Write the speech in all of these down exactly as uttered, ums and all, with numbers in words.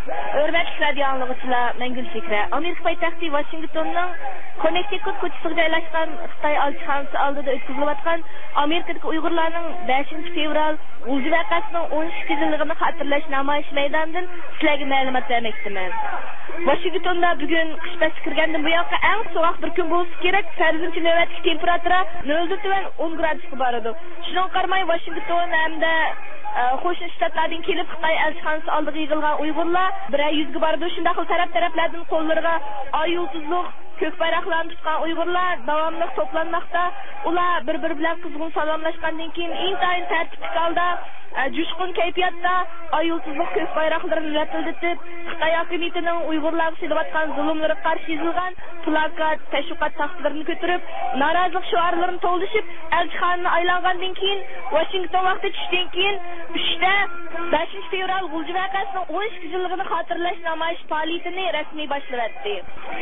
Hörmətli radio anlıqçılar, mən Gülfikra. Amerika paytaxtı Washingtonның Connecticut ko'chasida joylashgan Xitoy elchixonasi oldida o'tkazilgan Amerikadagi Uyg'urlarning beshinchi fevral g'ulji voqeasining o'n ikki yilligini xotirlash namoyish maydonidan sizlarga ma'lumot bermoqchiman. Washingtonda bugun qish fasli kirgandan bu yoqqa eng sovuq bir kun bo'lsa kerak. Farzancha navbatdagi temperatura noldan tuvan o'n gradusga boradi. Shunga qaramay Washington hamda Qo'shni Shtatlardan kelib Xitoy elchixonasi oldiga yig'ilgan Uyg'urlar bir yuzga bordi. Shunday qilib taraf-taraflardan qo'llariga oy yulduzliq ko'k bayroqlarni tutgan Uyg'urlar davomli to'planmoqda. Ular bir-biri bilan qizg'in salomlashgandan keyin intayin tartibli holda jushqun kayfiyatda oy yulduzliq ko'k bayroqlarini latilditib, Xitoy hukumatining Uyg'urlarga qilayotgan zulmlariga qarshi yozilgan plakat, tashviqot taxtlarini ko'tarib, norozilik shiorlarini to'ldishib, elchixonani aylangandan keyin Washington vaqti tushdan keyin uchda beshinchi fevral g'ulji voqeasining o'n ikki yilligini xotirlash namoyish faoliyatini rasmiy boshladi.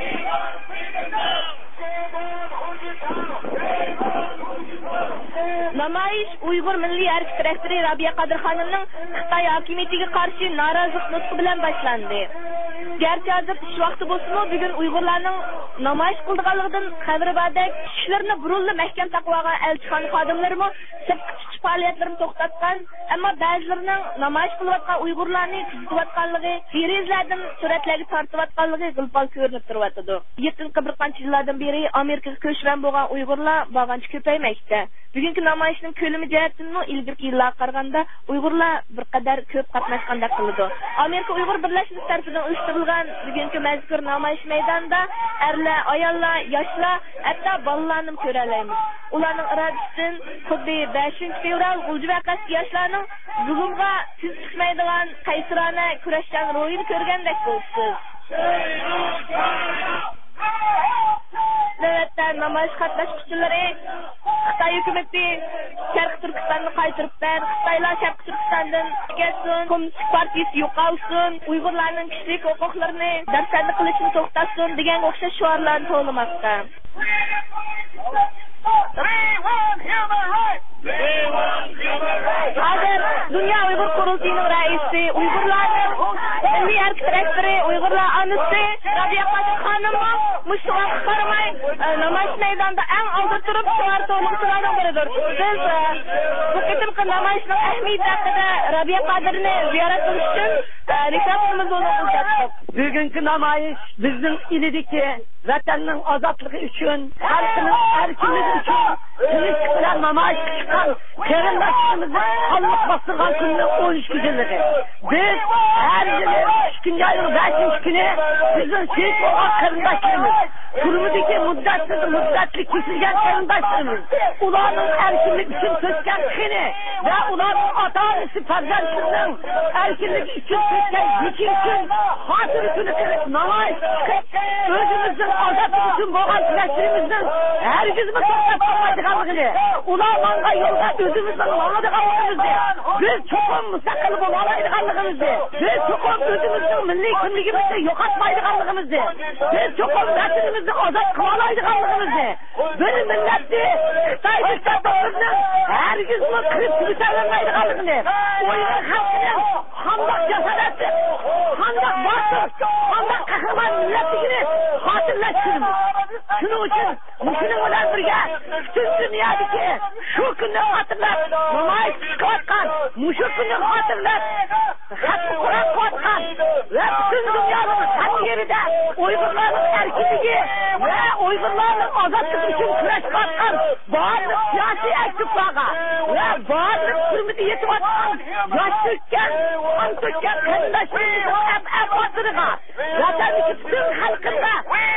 Namoyish Uyg'ur milliy harbiy rahbari Rabiya Qadirxonimning Xitoy hukumatiga qarshi norozilik nutqi bilan boshlandi. Gerçi hozir ish vaqti bo'lsa-mu, bugun Uyg'urlarning namoyish qilganligidan xabar bordek, kishilarni burunli mahkam taqib olgan elchixona xodimlarimi sirtqi chiqish faoliyatlarini to'xtatgan, ammo ba'zilarining namoyish qilayotgan Uyg'urlarni kuzatayotganligi, derazalardan suratlarga tortayotganligi g'ilpol ko'rinib turibdi. yettinchi bir qancha yillardan beri Amerikaga ko'chman bo'lgan Uyg'urlar bag'ancha ko'paymoqda. Bugungi namoyishning ko'lami jihatdan ilgirki yillarga qaraganda Uyg'urlar bir qadar ko'p qatnashgandek qildi. Amerika Uyg'ur birlashmasi tomonidan uyushtirilgan bugungi mazkur namoyish maydonida erlar, ayollar, yoshlar, hatto bolalarni ko'ra olamiz. Ularning irodasidan xuddi beshinchi fevral g'ulji voqeasi yoshlarning zulmga tiz chiqmaydigan qaysirona kurashgan ro'yini ko'rgandek bo'lsiz. Navbatdan namoyish qatnashchilari Xitoy hukumati Sharq Turkistonni qaytirib ber, Xitoylar Sharq Turkistondan ketsin, Kommunist partiyasi yo'qolsin, Uyg'urlarning kishilik huquqlarini darsanda qilishni to'xtatsin degan o'xshash shiorlarni to'lamoqda. Hozir Dunyo Uyg'ur qurultiyining raisi, Uyg'urlarning milliy harbiy rahbari, Uyg'urlar onasi Rabiya Qadirxonimning mushtiga qaramay namoyish maydonida eng oldi turib shior to'liqchilardan biridir. Biz bu qitimqi namoyishning ahamiyati haqida Rabiya Qadirni ziyorat qilish uchun risolatamizni o'qib Bugungi namoyish bizning ilidagi vatanning ozodligi uchun, xalqning erkinligi uchun tinch bilan namoyish chiqqan qarindoshlarimizni qonliq bostirgan kunning o'n ikki yilligi. Biz har yili ikkinchi oyning beshinchi kuni bizning shehid bo'lgan qarindoshlarimiz, turmudagi muddatsiz muddatli kesilgan qarindoshlarimiz, ularning erkinlik uchun to'kkan qini va ularning ota-onasi farzandlarining erkinligi uchun to'kkan yuki uchun xotir kuni qilib namoyish chiqib, o'zimizning ozodlik uchun bo'lgan kurashimizning hargizmi to'xtab qolmaydiganligini, ularga yo'lda o'zimizning oladiganligimizni, biz cho'qim mustaqil bo'la oladiganligimizni, biz cho'qim o'zimizning milliy kimligimizni yo'qotmaydiganligimizni, biz cho'qim vatanimizni ozod qila oladiganligimizni, bir millatni Xitoy diktatorlarining hargizmi qilib tugaolmaydiganligini, Uyg'ur xalqining qandoq jasoratli, qandoq botir, qandoq qahramon millatligini xotirlash kunimiz. Shuning uchun shuning bilan birga butun dunyodagi shu kunni xotirlab namoyish qilayotgan, shu kunni xotirlab xatmi Qur'on qilayotgan va butun dunyoning har yerida Uyg'urlarning erkinligi va Uyg'urlarning ozodligi uchun kurash qilayotgan barliq siyosiy aktyorlarga va barliq turmida yetayotgan yosh to'kkan, qon to'kkan qarindoshlarimiz abotiriga vatanning butun xalqida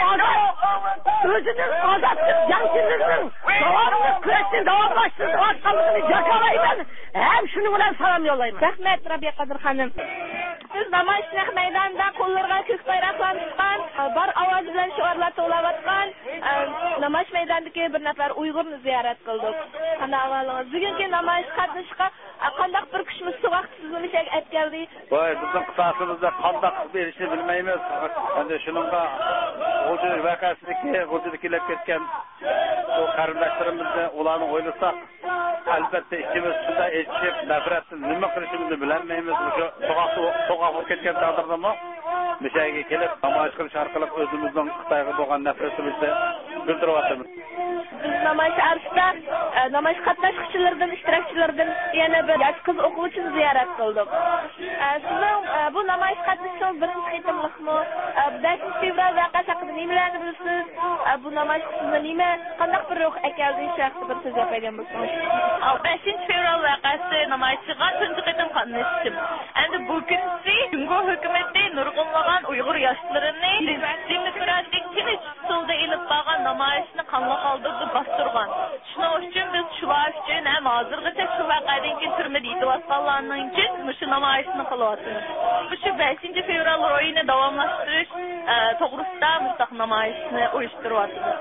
o'zining ozodlik jangchilarining davomli kurashni davomlashtirayotganligini jakolayman. Ham shuni bilan salom yo'llayman. Rahmat Rabiya Qadirxonim. Siz namoyish maydonida qo'llarga ko'k bayroqlar tutgan, bor ovoz bilan shiorlar to'layotgan namoyish maydonidagi bir nafar Uyg'urni ziyorat qildik. Qanday ahvolingiz? Bugungi namoyish qatnashishga qanday bir kuchimiz vaqtsiz bo'lishak aytgandi. Voy, bizning qisasimizda qanday berishni bilmaymiz. Endi shuningga o'sha voqeasidagi, o'zida kelib ketgan o qarindoshlarimizni ularni o'ylasak, albatta ikkimiz shunday eshitib, nafratni nima qilishimizni bilmaymiz. O'sha so'qqa so'qqa ketgan taqdirdami mishaga kelib namoyish qilish orqali o'zimizning Xitoyga bo'lgan nafratimizni bildiryapmiz. Biz namoyish arasida namoyish qatnashchilardan, ishtirokchilardan yana bir yosh qiz o'quvchini ziyorat qildik. Sizning bu namoyish qatnashishingiz birinchi qitimliqmi? beshinchi fevral voqeasi haqida nimalarni bilasiz? Bu namoyish sizni nima, qanday bir ruh akaldi haqida bir so'z aytgan bo'lsangiz. beshinchi fevral voqeasi namoyishchiga tunji qitim qatnashdim. Endi bu kunsi Jungo hukumati nurg'unlagan Uyg'ur yoshlarini demokratik tinch usulda elib borgan namoyishni qanday qoldirib bostirgan. Shuning uchun biz shular uchun ham hozirgacha shu voqeadan keyin turmada yetayotganlarning uchun shu namoyishni qilyapmiz. Shu beshinchi fevral o'yini davomlashtirish to'g'risida mustaq namoyishni uyushtiryapmiz.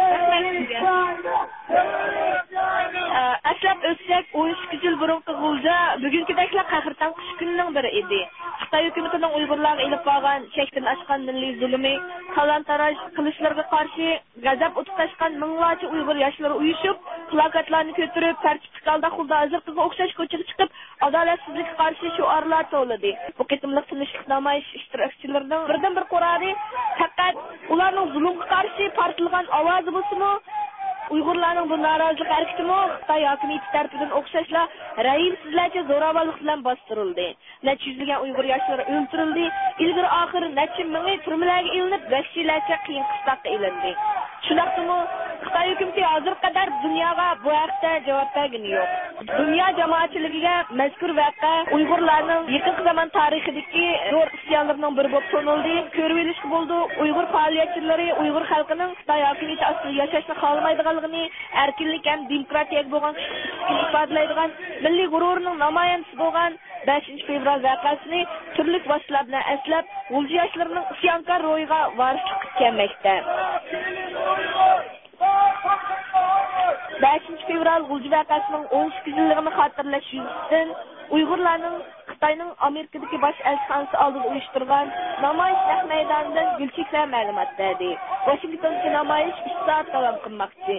Aslab o'tsak o'n ikki yil burungi G'ulja bugünkideklar qahrtan qish kunining biri edi. Xitoy hukumatining Uyg'urlarga ilib borgan chekdan oshgan milliy zulmi, talon-taroj qilishlarga qarshi g'azab o'tqashgan minglarcha Uyg'ur yoshlari uyushib, plakatlarni ko'tarib, tartibli holda xuddi hozirga o'xshash ko'chaga chiqib, adolatsizlikka qarshi shuarlar to'ladi. Bu qitimliq tinchlik namoyish ishtirokchilarining birdan bir qarori faqat ularning zulmga qarshi portlagan ovozi bo'lsa-mu, Uyg'urlarning bu norozilik harakatimi Xitoy hokimiyati tomonidan o'xshashla rayimsizlarcha zo'ravonlik bilan bostirildi. Necha yuzlagan Uyg'ur yoshlari o'ldirildi, ilgari oxiri necha mingi turmalarga ilinib, vahshiylarcha qiyin qistoqqa ilindi. Shundaqmi Xitoy hukumati hozir qadar dunyoga bu haqda javob bergani yo'q. Dunyo jamoatchiligiga mazkur voqea Uyg'urlarning yaqin zaman tarixidagi zo'r isyonlarining biri bo'lib sanaldi. Ko'rib olishga bo'ldi, Uyg'ur faoliyatchilari Uyg'ur xalqining Xitoy hokimiyati ostida yashashni xohlamaydiganligini, erkinlik ham demokratiyaga bo'lgan ishqini ifodalaydigan milliy g'ururning namoyandasi bo'lgan beshinchi fevral voqeasini turli vositalar bilan eslab, G'ulji yoshlarining isyonkor ro'yiga varislik kelmoqda. beshinchi fevral G'ulji voqeasining o'n ikki yilligini xotirlash yuzasidan Uyg'urlarning Xitoyning Amerikadagi bosh elchixonasi oldida uyushtirgan namoyish naq maydonidan Gulchehra ma'lumot berdi. Washingtondagi namoyish uch soat davom qilmoqda.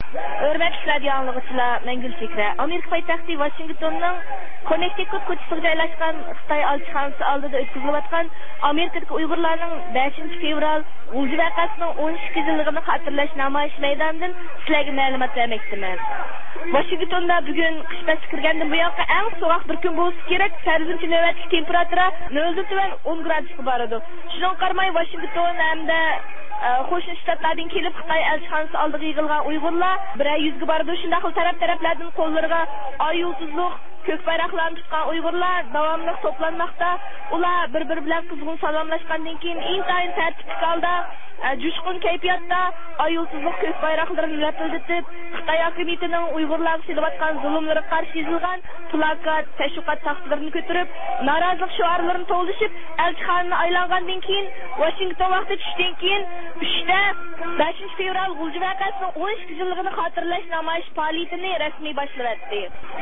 Hörmətli yanılğıçılar, mən Gülfikra. Amerika paytaxtı Washingtonның Connecticut ko'chasida joylashgan Xitoy elchixonasi oldida o'tkazilgan Amerikadagi Uyg'urlarning beshinchi fevral G'ulji voqeasining o'n ikki yilligini xotirlash namoyish maydonidan sizlarga ma'lumot bermoqchiman. Washingtonda bugun qish fasli kirgandan bu yoqqa eng sovuq bir kun bo'lsa kerak. Sarzimchi navbatlik temperatura noldan tuvan o'n gradusga boradi. Shunga qaramay Washington hamda Qo'shni Shtatlardan kelib Xitoy elchixonasi oldiga yig'ilgan Uyg'urlar bir yuzga boradi. Shunday xil taraf-taraflardan qo'llariga oy yulduzliq ko'k bayroqlarni tutgan Uyg'urlar davomli to'planmoqda. Ular bir-biri bilan qizg'in salomlashgandan keyin intayin tartibli holda jushqun kayfiyatda oy yulduzliq ko'k bayroqlarini lapildatib, Xitoy hukumatining Uyg'urlarga qilayotgan zulmlariga qarshi yozilgan plakat, tashviqot taxtlarini ko'tarib, norozilik shiorlarini to'ldishib, elchixonani aylangandan keyin Washington vaqti tushdan keyin uchda beshinchi fevral G'ulji voqeasining o'n ikki yilligini xotirlash namoyish faoliyatini rasmiy boshlayapti.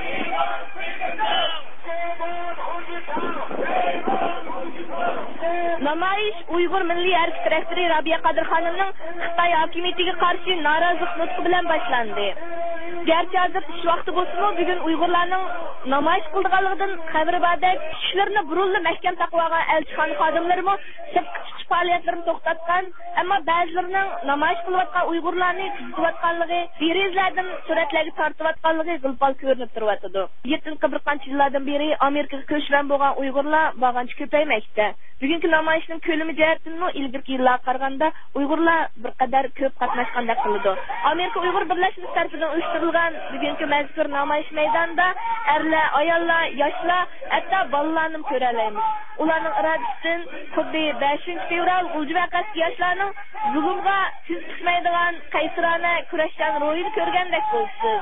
Namoyish Uyg'ur milliy harbiy rahbari Rabiya Qadirxonning Xitoy hokimiyatiga qarshi norozilik nutqi bilan boshlandi. Gerçi hozir ish vaqti bo'lsa-mu, bugun Uyg'urlarning namoyish qilganligidan xabar bordek, ishlarni burunli mahkam taqib olgan elchixona xodimlarimi sirtqi chiqish faoliyatlarini to'xtatgan, ammo ba'zilarining namoyish qilayotgan Uyg'urlarni kuzatganligi, derizlardan suratlarga tortayotganligi g'ilpal ko'rinib turibdi. yettinchi bir qancha yillardan beri Amerikaga ko'chgan bo'lgan Uyg'urlar bag'ancha ko'paymoqda. Bugungi namoyishning ko'lami jihatdan ilgirki yillarga qaraganda Uyg'urlar bir qadar ko'p qatnashgandek qiladi. Amerika Uyg'ur birlashmasi tomonidan uyushtirilgan bugungi mazkur namoyish maydonida erlar, ayollar, yoshlar, hatto bolalarni ko'ra olamiz. Ularning irodasidan xuddi beshinchi fevral G'ulji voqeasi yoshlarning zulmga tiz tutmaydigan qaysirona kurashdan ro'yini ko'rgandek bo'lsiz.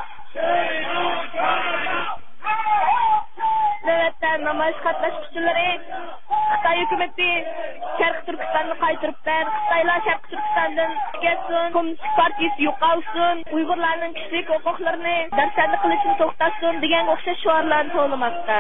Navbatda namoyish qatnashchilari Xitoy hukumati Sharq Turkistonni qaytiribdan, Xitoylar Sharq Turkistondan ketsin, Kommunist partiyasi yo'qolsin, Uyg'urlarning kishilik huquqlarini darsanda qilishni to'xtatsin degan o'xshash shiorlarni to'lamoqda.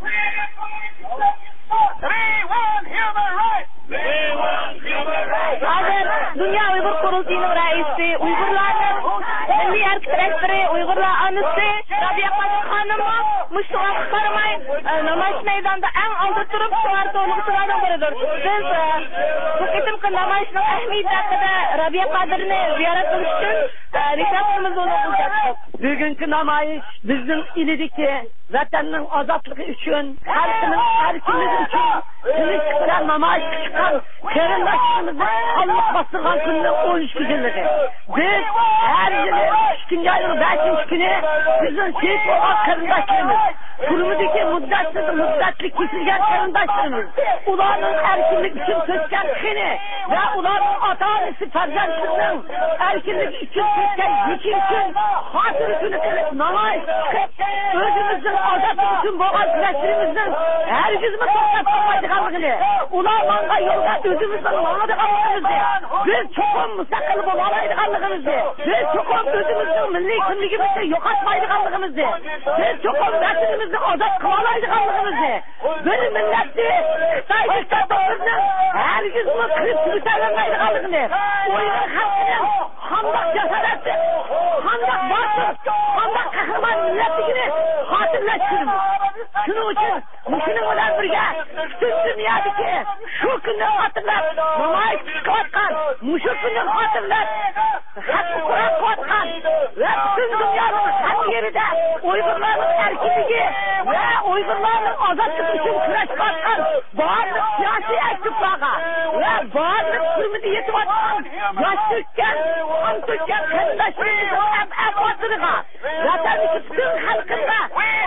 Hozir Dunyo Uyg'ur qurultiyining raisi, Uyg'urlarning milliy harbiy rahbari, Uyg'urlar onasi Rabiya Qadirxonimi mushtoq qaramay namoyish maydonida eng oldi turib shior to'lig'ichilardan biridir. Biz bu qitimqi namoyishning ahamiyati haqida Rabiya Qadirni ziyorat qilish uchun reklamalarimizni o'tkazdik. Bugungi namoyish bizning ilidagi vatanning ozodligi uchun, xalqning erkinligi uchun tinch bilan namoyish chiqqan qarindoshlarimizni Alloh bostirgan kunning o'n ikki yilligi. Biz har yili ikkinchi oyning beshinchi kuni bizning shehid bo'lgan qarindoshlarimiz, turmudagi muddatsiz muddatli kesilgan qarindoshlarimiz, ularning erkinlik uchun to'kkan qini va ularning ota-onasi farzandlarining erkinlik uchun to'kkan yuki uchun xotir kuni qilib namoyish chiqib, o'zimizning ozodlik uchun bo'lgan kurashimizning hargizmi to'xtab qolmaydiganligini, ular manga yo'lda o'zimizning ma'nodaganligimizni, biz cho'qim mustaqil bo'la olmaydiganligimizni, biz cho'qim o'zimizning milliy kimligimizni yo'qotmaydiganligimizni, biz cho'qim vatanimizni ozod qila olmaydiganligimizni, bir millatni Xitoy diktatorlarining hargizmi qilib turitolmaydiganligini, Uyg'ur xalqining qandoq jasoratli, qandoq botir, qandoq qahramon millatligini xotirlashtiramiz. Shuning uchun shuning bilan birga butun dunyodagi shu kunni xotirlab namoyish qilayotgan, shu kunni xotirlab xatmi Qur'on qilayotgan va butun dunyoning har yerida Uyg'urlarning erkinligi va Uyg'urlarning ozodligi uchun kurashayotgan barliq siyosiy aktyorlarga va barliq turmida yetayotgan yosh to'kkan, qon to'kkan qarindoshlarimizni ham avotiriga vatanning butun xalqiga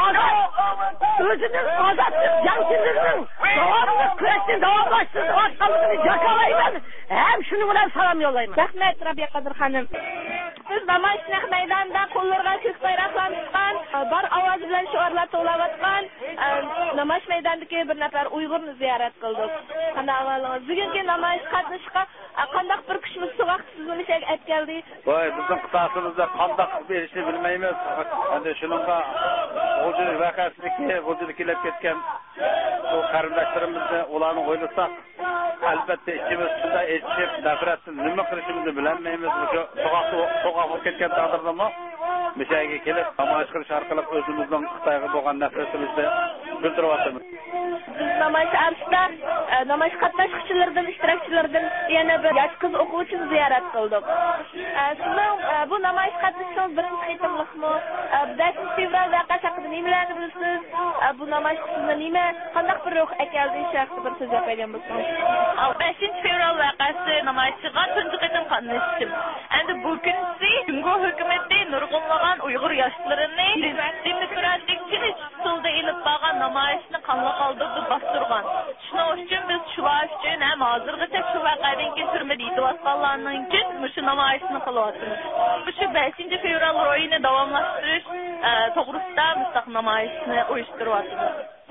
o'zining ozodlik jangchilarining davomli kurashni davomlashtirayotganligini jakalayman. Ham shuni bilan salom yo'llayman. Rahmat Rabiya Qadirxonim. Biz namoyish maydonida qo'llarga ko'k bayroqlarni tutgan, bor ovoz bilan shiorlar to'layotgan namoyish maydonidagi bir nafar Uyg'urni ziyorat qildik. Qanday ahvolingiz? Bugungi namoyish qatnashishga qanday bir kuchimiz vaqtsiz bo'lishga aytgandik. Voy, bizning qisasımızda qanday berishni bilmaymiz. Endi shuningga G'ulji voqeasidagi G'uljida kelib ketgan bu qarindoshlarimizni ularni o'ylasak, albatta içimiz shunday echib, nafratni nima qilishimizni bilmaymiz. Shu so'qoqda so'qoqqa ketgan taqdirdami mishaga kelib namoyish qilish orqali o'zimizning Xitoyga bo'lgan nafratimizni bildiryapmiz. Biz namoyish arasida namoyish qatnashchilardan, ishtirokchilardan yana bir yosh qiz o'quvchini ziyorat qildik. Sizning bu namoyish qatnashishingiz birinchi qitimliqmi? beshinchi fevral voqeasi haqida nimalarni bilasiz? Bu namoyish sizni nima, qanday bir ruh akaldi haqida bir so'z aytgan bo'lsangiz. beshinchi fevral voqeasi namoyishchiga tunji qitim qatnashdim. Endi bu kunsi Jungo hukumati nurg'unlagan Uyg'ur yoshlarini demokratik tinch usulda elib borgan namoyishni qanday qoldirib bostirgan. Shuning uchun biz shular uchun ham hozirgacha shu voqeadan keyin turmada yetayotganlarning uchun shu namoyishni qilyapmiz. Shu beshinchi fevral ro'yini davomlashtirish to'g'risida mustaq namoyishni uyushtiryapmiz.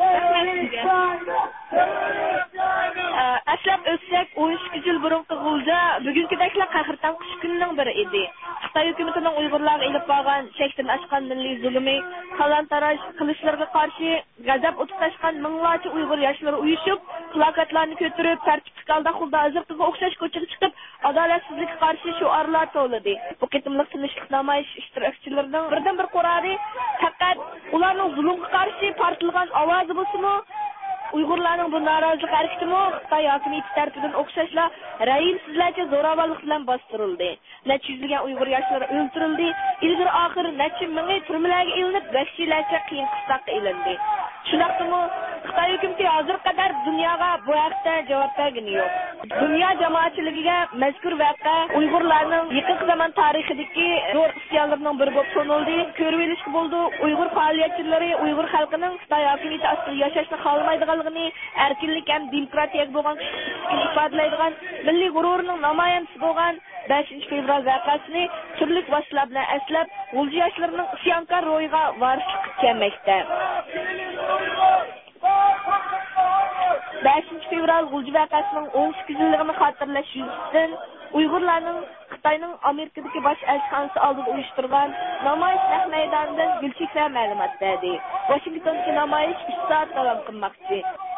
Aslab o'tsak o'n ikki yil burungi G'ulja bugünkideklar qahrton qish kunining biri edi. Xitoy hukumatining Uyg'urlarga elib borgan chekdan oshgan milliy zulmi, talon-taroj qilishlarga qarshi g'azab o'tkazgan minglarcha Uyg'ur yoshlari uyushib, plakatlarni ko'tarib, tartibli holda xuddi hozirga o'xshash ko'chaga chiqib, adolatsizlikka qarshi shuarlar to'ladi. Bu qitimliq tinchlik namoyish ishtirokchilarining birdan bir qarori faqat ularning zulmga qarshi portilgan ovozi bo'lsa-mu, Uyg'urlarning bu norozilik harakatimi Xitoy hokimiyati tomonidan o'xshashla rayimsizlarcha zo'ravonlik bilan bostirildi. Necha yuzlagan Uyg'ur yoshlari o'ldirildi, ilgari oxiri necha mingi turmalarga ilinib, vahshiylarcha qiyin qistoqqa ilindi. Shunaqdimi Xitoy hukumati hozir qadar dunyoga bu haqda javob bergani yo'q. Dunyo jamoatchiligiga mazkur voqea Uyg'urlarning yaqin zaman tarixidagi zo'r isyonlarining biri bo'lib sanaldi. Ko'rib olishga bo'ldi, Uyg'ur faoliyatchilari Uyg'ur xalqining Xitoy hokimiyati ostida yashashni xohlamaydiganligini, erkinlik ham demokratiyaga bo'lgan ifodalaydigan milliy g'ururining namoyandasi bo'lgan beshinchi fevral voqeasini turli vositalar bilan eslab, G'ulji yoshlarining isyonkor ro'yiga varislik qilmoqda. beshinchi fevral G'ulji voqeasining o'n sakkiz yilligini xotirlash yuzasidan Uyg'urlarning Xitoyning Amerikadagi bosh elchixonasi oldida uyushtirgan namoyish naq maydonidan Gulchehra ma'lumot berdi. Washingtondagi namoyish uch soat davom qilmoqda.